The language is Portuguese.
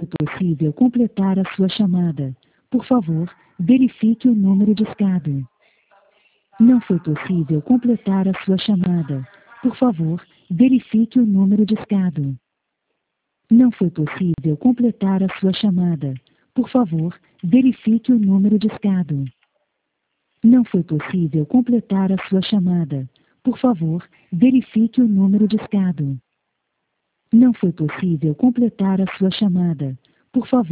possível completar a sua chamada. Por favor, verifique o número discado. Não foi possível completar a sua chamada. Por favor, verifique o número discado. Não foi possível completar a sua chamada. Por favor, verifique o número discado. Não foi possível completar a sua chamada. Por favor, verifique o número discado. Não foi possível completar a sua chamada. Por favor,